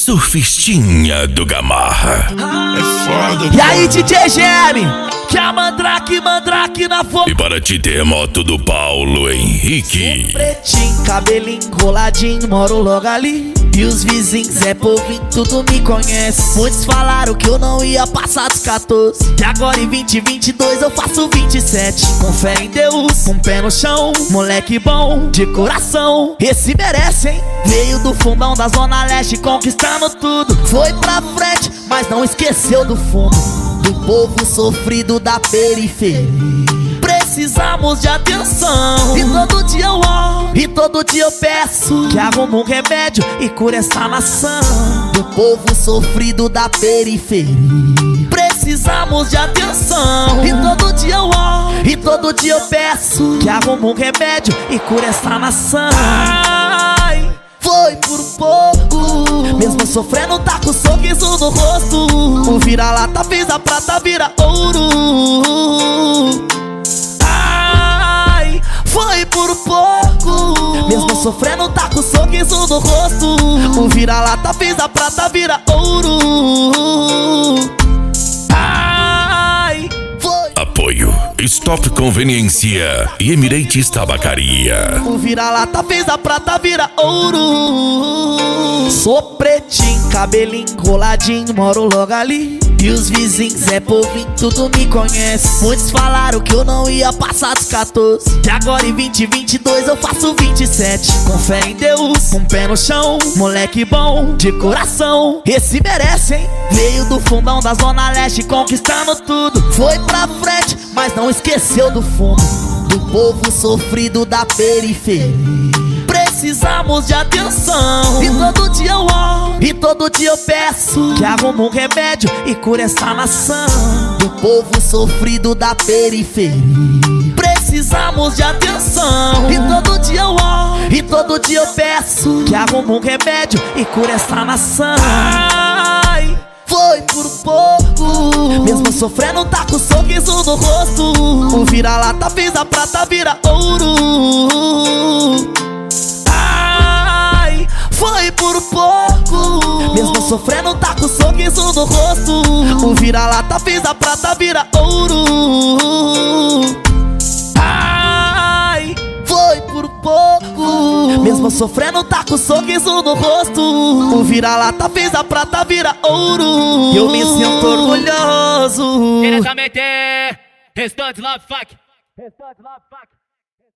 Surfistinha do Gamarra. É foda. E aí, DJ GM, que a mandrake na fogo. E para ti terremoto do Paulo Henrique. Pretinho, cabelinho enroladinho, moro logo ali. E os vizinhos é povinho, tudo me conhece. Muitos falaram que eu não ia passar dos 14. E agora em 2022 eu faço 27. Com fé em Deus, com pé no chão. Moleque bom, de coração. Esse merece, hein? Veio do fundão da Zona Leste, conquistando tudo. Foi pra frente, mas não esqueceu do fundo. Do povo sofrido da periferia. Precisamos de atenção. E todo dia eu oro, e todo dia eu peço que arrume um remédio e cure essa nação. Do povo sofrido da periferia. Precisamos de atenção. E todo dia eu oro, e todo dia eu peço que arrume um remédio e cure essa nação. Ai, foi por pouco, mesmo sofrendo tá com sorriso no rosto. O vira-lata fez a prata vira ouro. Ai, foi por pouco, mesmo sofrendo tá com sorriso no rosto. O vira-lata fez a prata vira ouro. Ai, foi. Apoio Stop Conveniência e Emirates Tabacaria. O vira-lata fez a prata vira ouro. Sou pretinho, cabelinho enroladinho, moro logo ali. E os vizinhos é povinho, tudo me conhece. Muitos falaram que eu não ia passar dos 14. E agora em 2022 eu faço 27. Com fé em Deus, com pé no chão. Moleque bom, de coração. Esse merece, hein? Veio do fundão da Zona Leste, conquistando tudo. Foi pra frente, mas não esqueceu do fundo. Do povo sofrido da periferia. Precisamos de atenção. E todo dia eu oro, e todo dia eu peço que arrume um remédio e cure essa nação. Do povo sofrido da periferia. Precisamos de atenção. E todo dia eu oro, e todo dia eu peço que arrume um remédio e cure essa nação. Ai, foi por pouco, mesmo sofrendo tá com sorriso no rosto. O vira-lata fez a prata vira ouro. Ai, foi por pouco, mesmo sofrendo tá com sorriso no rosto. O vira-lata fez a prata vira ouro. Ai, foi por pouco, mesmo sofrendo tá com sorriso no rosto. O vira-lata fez a prata vira ouro. Eu me sinto orgulhoso. Diretamente, Restante Love Fuck.